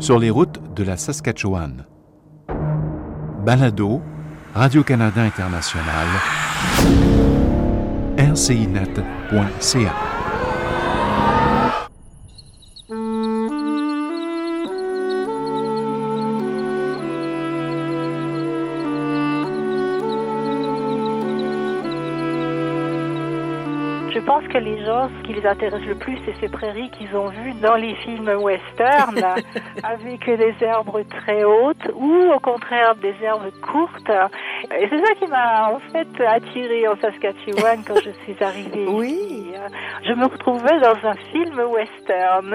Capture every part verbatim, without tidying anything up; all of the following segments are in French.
sur les routes de la Saskatchewan. Balado, Radio-Canada International, r c i net point c a. Je pense que les gens, ce qui les intéresse le plus, c'est ces prairies qu'ils ont vues dans les films western, avec des herbes très hautes ou au contraire des herbes courtes. Et c'est ça qui m'a en fait attirée en Saskatchewan quand je suis arrivée oui. ici. Je me retrouvais dans un film western.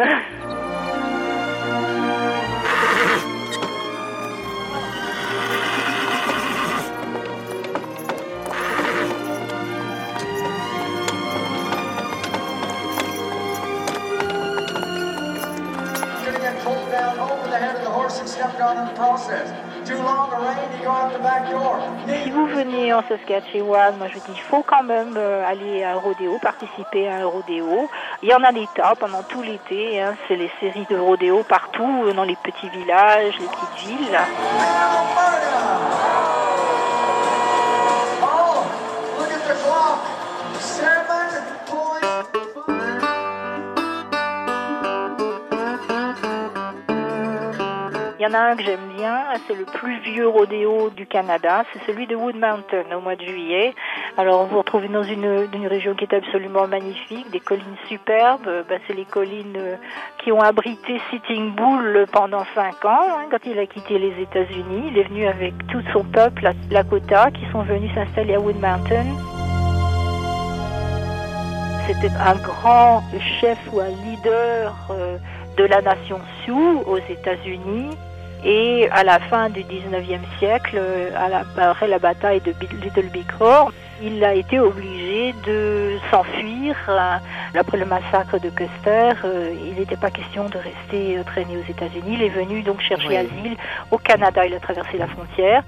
Si vous venez en Saskatchewan, moi je dis il faut quand même euh, aller à un rodéo, participer à un rodéo. Il y en a des tas pendant tout l'été, hein. C'est les séries de rodéo partout, dans les petits villages, les petites villes. Il y en a un que j'aime bien, c'est le plus vieux rodéo du Canada, c'est celui de Wood Mountain au mois de juillet. Alors vous retrouvez dans une, une région qui est absolument magnifique, des collines superbes, ben, c'est les collines qui ont abrité Sitting Bull pendant cinq ans, hein, quand il a quitté les États-Unis. Il est venu avec tout son peuple, la Lakota, qui sont venus s'installer à Wood Mountain. C'était un grand chef ou un leader euh, de la nation Sioux aux États-Unis. Et à la fin du dix-neuvième siècle, à la, après la bataille de Little Bighorn, il a été obligé de s'enfuir. Après le massacre de Custer, il n'était pas question de rester traîné aux États-Unis. Il est venu donc chercher oui. asile au Canada. Il a traversé la frontière.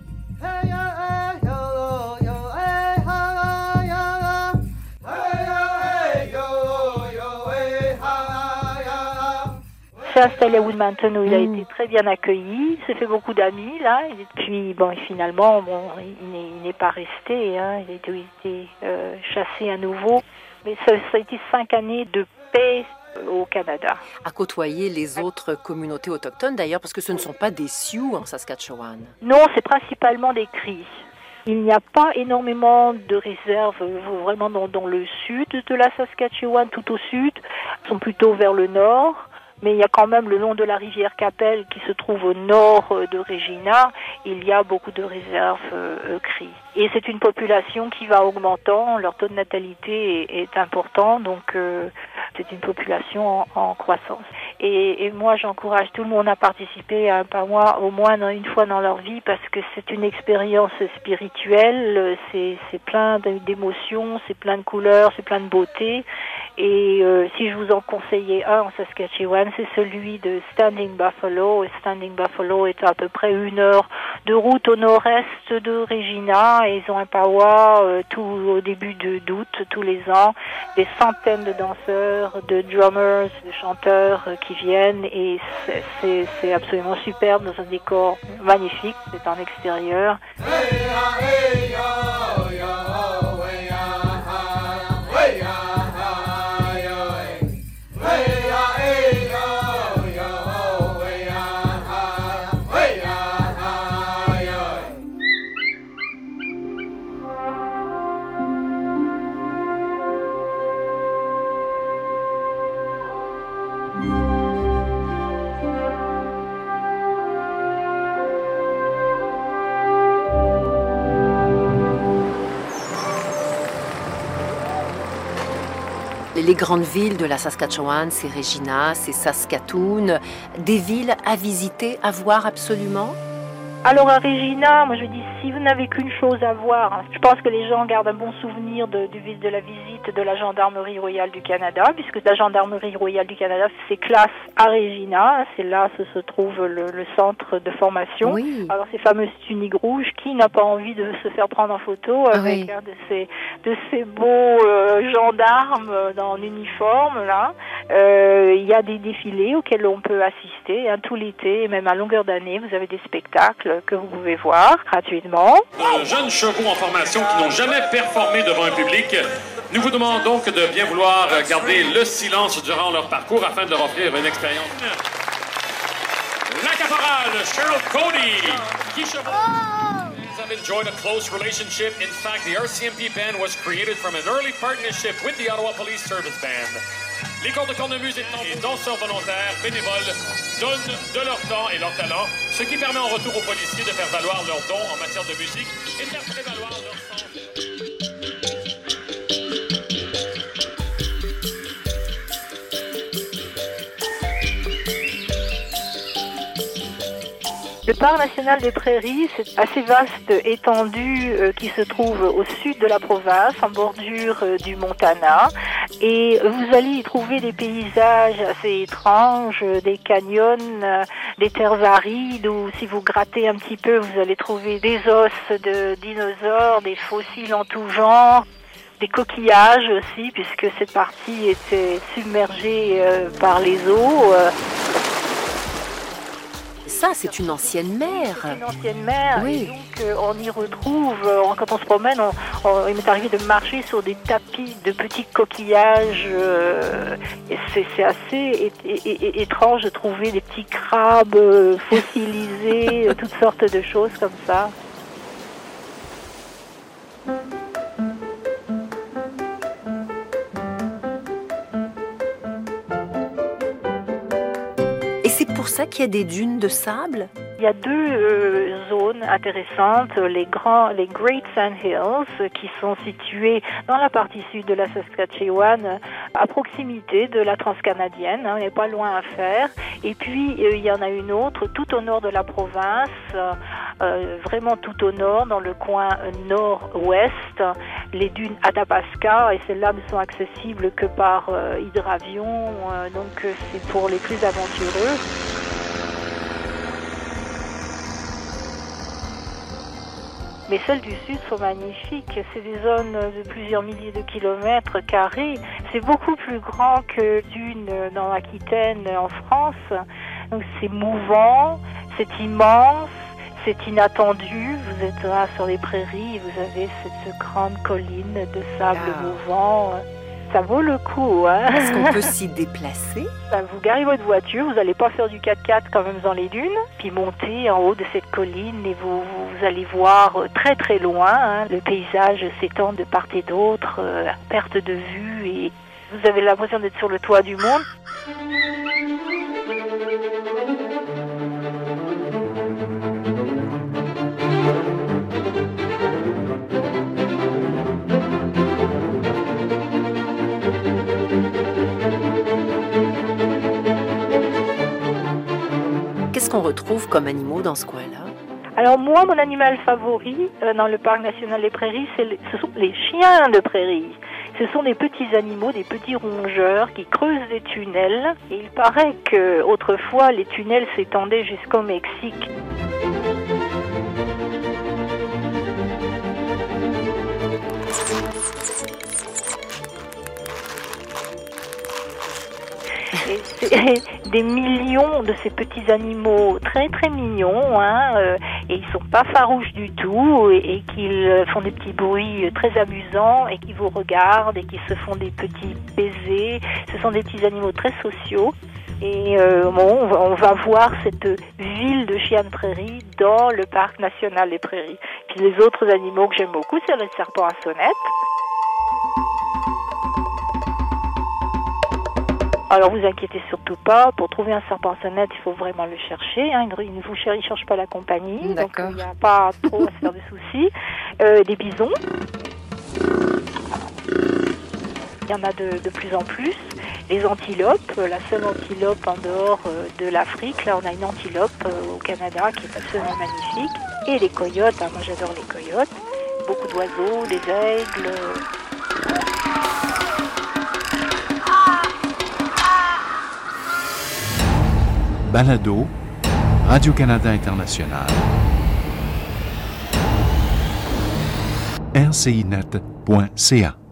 Il s'est installé à Wood Mountain où il a été très bien accueilli, il s'est fait beaucoup d'amis là, et puis bon, et finalement bon, il, n'est, il n'est pas resté, hein, il a été, été euh, chassé à nouveau, mais ça, ça a été cinq années de paix au Canada. À côtoyer les autres communautés autochtones d'ailleurs, parce que ce ne sont pas des Sioux en Saskatchewan. Non, c'est principalement des Cris. Il n'y a pas énormément de réserves vraiment dans, dans le sud de la Saskatchewan, tout au sud, ils sont plutôt vers le nord. Mais il y a quand même le long de la rivière Qu'Appelle qui se trouve au nord de Regina, il y a beaucoup de réserves euh, Cris. Et c'est une population qui va augmentant, leur taux de natalité est, est important, donc euh, c'est une population en, en croissance. Et, et moi, j'encourage tout le monde à participer à un Pawa au moins une fois dans leur vie parce que c'est une expérience spirituelle, c'est, c'est plein d'émotions, c'est plein de couleurs, c'est plein de beauté. Et euh, si je vous en conseillais un en Saskatchewan, c'est celui de Standing Buffalo. Et Standing Buffalo est à peu près une heure de route au nord-est de Regina. Et ils ont un Pawa euh, tout au début de, d'août, tous les ans. Des centaines de danseurs, de drummers, de chanteurs euh, qui viennent. Et c'est, c'est, c'est absolument superbe dans un décor magnifique. C'est en extérieur. Hey, hey, yo, yo, hey, hey, hey, Les grandes villes de la Saskatchewan, c'est Regina, c'est Saskatoon, des villes à visiter, à voir absolument? Alors à Regina, moi je dis, si vous n'avez qu'une chose à voir, hein, je pense que les gens gardent un bon souvenir de, du, de la visite de la Gendarmerie royale du Canada, puisque la Gendarmerie royale du Canada, c'est classe à Regina, hein, c'est là que se trouve le, le centre de formation. Oui. Alors ces fameuses tuniques rouges, qui n'a pas envie de se faire prendre en photo avec oui. un de ces, de ces beaux euh, gendarmes dans uniforme là. Euh, il y a des défilés auxquels on peut assister hein, tout l'été et même à longueur d'année. Vous avez des spectacles que vous pouvez voir gratuitement. De jeunes chevaux en formation qui n'ont jamais performé devant un public. Nous vous demandons donc de bien vouloir garder le silence durant leur parcours afin de leur offrir une expérience. La caporale Cheryl Cody, qui chevaux have enjoyed a close relationship. In fact, the R C M P band was created from an early partnership with the Ottawa Police Service Band. Les corps de cornemuse et danseurs volontaires, bénévoles, donnent de leur temps et leur talent, ce qui permet en retour aux policiers de faire valoir leurs dons en matière de musique et de faire prévaloir leur sens. Le parc national des Prairies, c'est assez vaste étendue euh, qui se trouve au sud de la province, en bordure euh, du Montana. Et vous allez y trouver des paysages assez étranges, euh, des canyons, euh, des terres arides, où si vous grattez un petit peu, vous allez trouver des os de dinosaures, des fossiles en tout genre. Des coquillages aussi, puisque cette partie était submergée euh, par les eaux. Euh. Ça, c'est une ancienne mer. C'est une ancienne mer. Oui. Et donc, euh, on y retrouve, euh, quand on se promène, on, on, il m'est arrivé de marcher sur des tapis de petits coquillages. Euh, et c'est, c'est assez é, é, é, étrange de trouver des petits crabes euh, fossilisés, toutes sortes de choses comme ça. Et c'est pour ça qu'il y a des dunes de sable? Il y a deux euh, zones intéressantes, les grands, les Great Sand Hills, qui sont situées dans la partie sud de la Saskatchewan, à proximité de la transcanadienne, hein, on n'est pas loin à faire. Et puis euh, il y en a une autre tout au nord de la province, euh, vraiment tout au nord, dans le coin nord-ouest, les dunes Athabasca, et celles-là ne sont accessibles que par euh, hydravion, euh, donc euh, c'est pour les plus aventureux. Mais celles du sud sont magnifiques. C'est des zones de plusieurs milliers de kilomètres carrés. C'est beaucoup plus grand que dunes dans l'Aquitaine en France. Donc c'est mouvant, c'est immense, c'est inattendu. Vous êtes là sur les prairies, vous avez cette grande colline de sable ah. mouvant. Ça vaut le coup, hein. Est-ce qu'on peut s'y déplacer? Vous garez votre voiture, vous n'allez pas faire du quatre-quatre quand même dans les dunes, puis monter en haut de cette colline et vous, vous allez voir très très loin, hein. Le paysage s'étend de part et d'autre, euh, à perte de vue, et vous avez l'impression d'être sur le toit du monde. Qu'est-ce qu'on retrouve comme animaux dans ce coin-là? Alors moi, mon animal favori euh, dans le parc national des Prairies, c'est les, ce sont les chiens de prairie. Ce sont des petits animaux, des petits rongeurs qui creusent des tunnels. Et il paraît qu'autrefois, les tunnels s'étendaient jusqu'au Mexique. Et c'est des millions de ces petits animaux très très mignons, hein, euh, et ils sont pas farouches du tout, et, et qu'ils font des petits bruits très amusants, et qui vous regardent, et qui se font des petits baisers. Ce sont des petits animaux très sociaux. Et euh, bon, on va, on va voir cette ville de chiens de prairie dans le parc national des Prairies. Puis les autres animaux que j'aime beaucoup, c'est le serpent à sonnette. Alors vous inquiétez surtout pas, pour trouver un serpent à sonnette, il faut vraiment le chercher, hein. Il ne vous cher- il cherche pas la compagnie, D'accord. Donc il n'y a pas trop à se faire de soucis. Euh, des bisons, il y en a de, de plus en plus. Les antilopes, la seule antilope en dehors euh, de l'Afrique, là on a une antilope euh, au Canada qui est absolument magnifique. Et les coyotes, hein, moi j'adore les coyotes, beaucoup d'oiseaux, des aigles... Balado, Radio-Canada International, r c i net point c a.